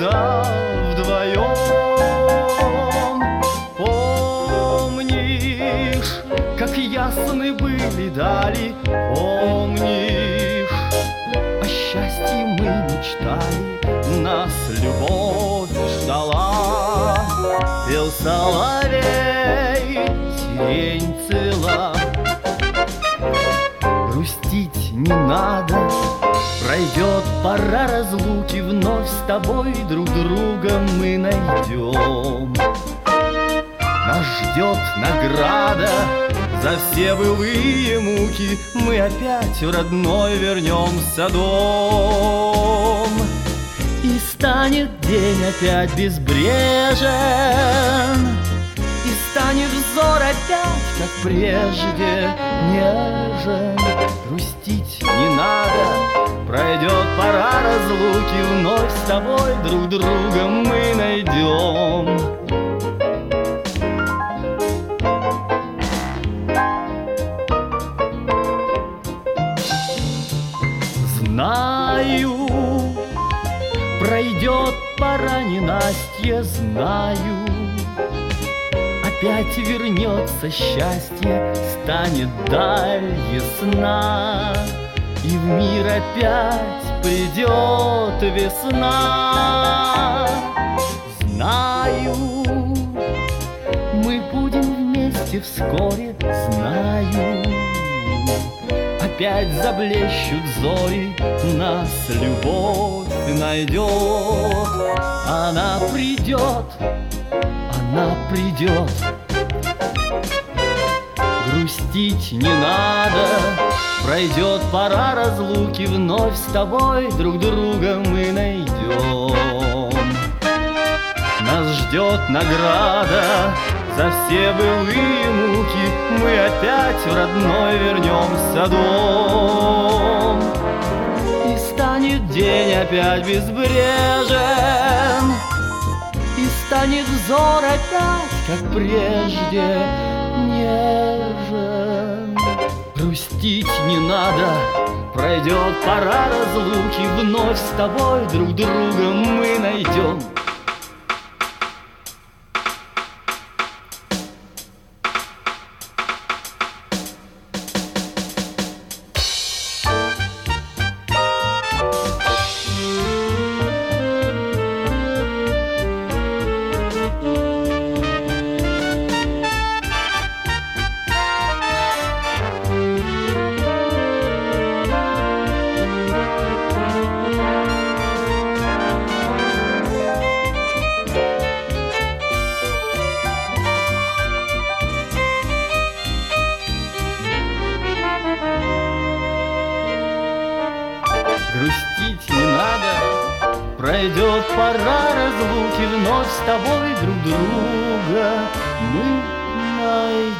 всегда вдвоем. Помнишь, как ясны были дали, помнишь, о счастье мы мечтали, нас любовь ждала. Пел соловей, сирень цвела. Грустить не надо, пройдет пора разлуки, вновь с тобой друг друга мы найдем. Нас ждет награда за все былые муки, мы опять в родной вернемся дом. И станет день опять безбрежен, и станет взор опять, как прежде, нежен. Грустить не надо, пройдет пора разлуки, вновь с тобой друг друга мы найдем. Знаю, пройдет пора ненастья, знаю, опять вернется счастье, станет даль ясна, и в мир опять придет весна. Знаю, мы будем вместе вскоре, знаю, опять заблещут зори, нас любовь найдет. Она придет, она придет. Грустить не надо, пройдет пора разлуки, вновь с тобой друг друга мы найдем. Нас ждет награда за все былые муки, мы опять в родной вернемся дом. И станет день опять безбрежен, и станет взор опять, как прежде, нежен. Грустить не надо, пройдет пора разлуки, вновь с тобой друг друга мы найдем. Грустить не надо, пройдет пора разлуки, вновь с тобой друг друга мы найдем.